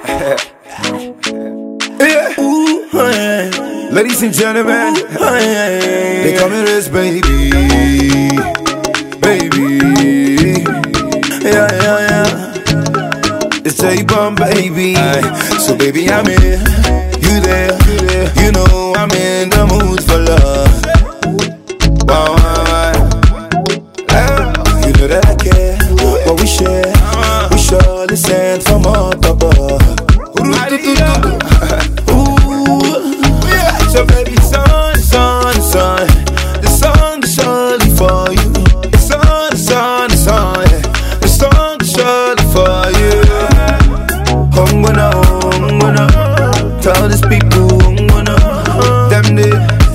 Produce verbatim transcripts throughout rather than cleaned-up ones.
Yeah. Ooh, hey. Ladies and gentlemen, hey. They call me this baby, baby. Yeah, yeah, yeah. It's J-Bone, baby. Aye. So baby, I'm here, you there, you there. You know I'm in the mood for love. Wow, wow, wow. You know that I care, what we share. We surely sent from up above. Ooh, so baby, son, son, son, the song is surely for you. The son, the son, the son, the song is surely for you. I'm gonna, I'm gonna tell these people, I'm gonna, them they,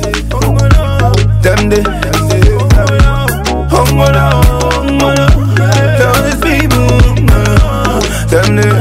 them they, I'm gonna, I'm gonna tell these people, them they.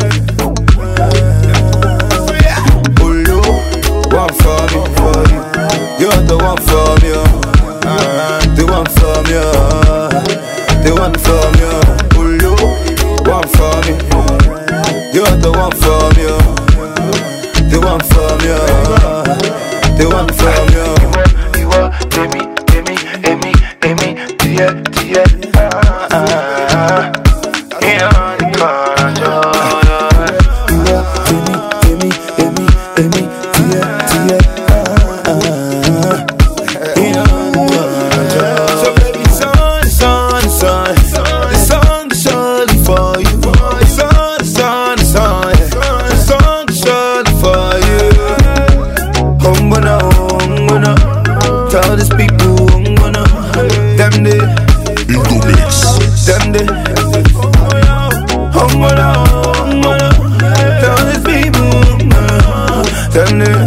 You're the one for me, uh, the one for me, uh, the one for me, uh, one for me. You're the one for me, uh, the one for me, uh, the one for me. Uh. You are, Amy, Amy, Amy, Amy, dear, dear, ah, ah, yeah, the control. You are, Amy, Amy, Amy, Amy, dear, dear. Tell these people I'm gonna, them they, them they, I'm gonna, I'm gonna, tell these people I'm gonna, them they,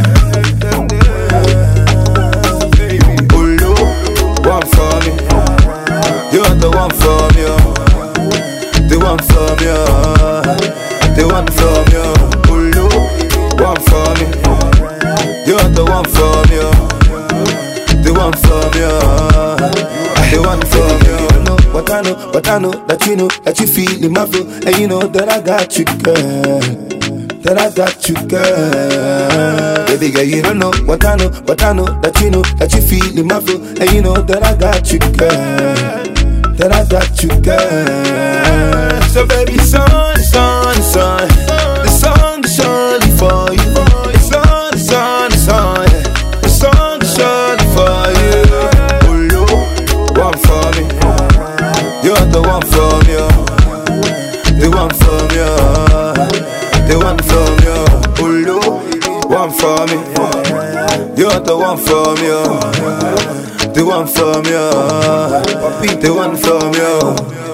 Ulu, one for me, you're the one for me, the one for me, the one for me, Ulu, one for me, you're the one for me. The one for me, uh, the one for me. You don't know what I know, but I know that you know that you feel in my flow, and you know that I got you, girl. That I got you, girl. Baby girl, you don't know what I know, but I know that you know that you feel in my flow, and you know that I got you, girl. That I got you, girl. So baby, son, son, son, the song is surely for you. It's son, son, son. You're the one for me, the one for me, the one for me, Ulu, one for me. You're the one for me, the one for me, the one for me.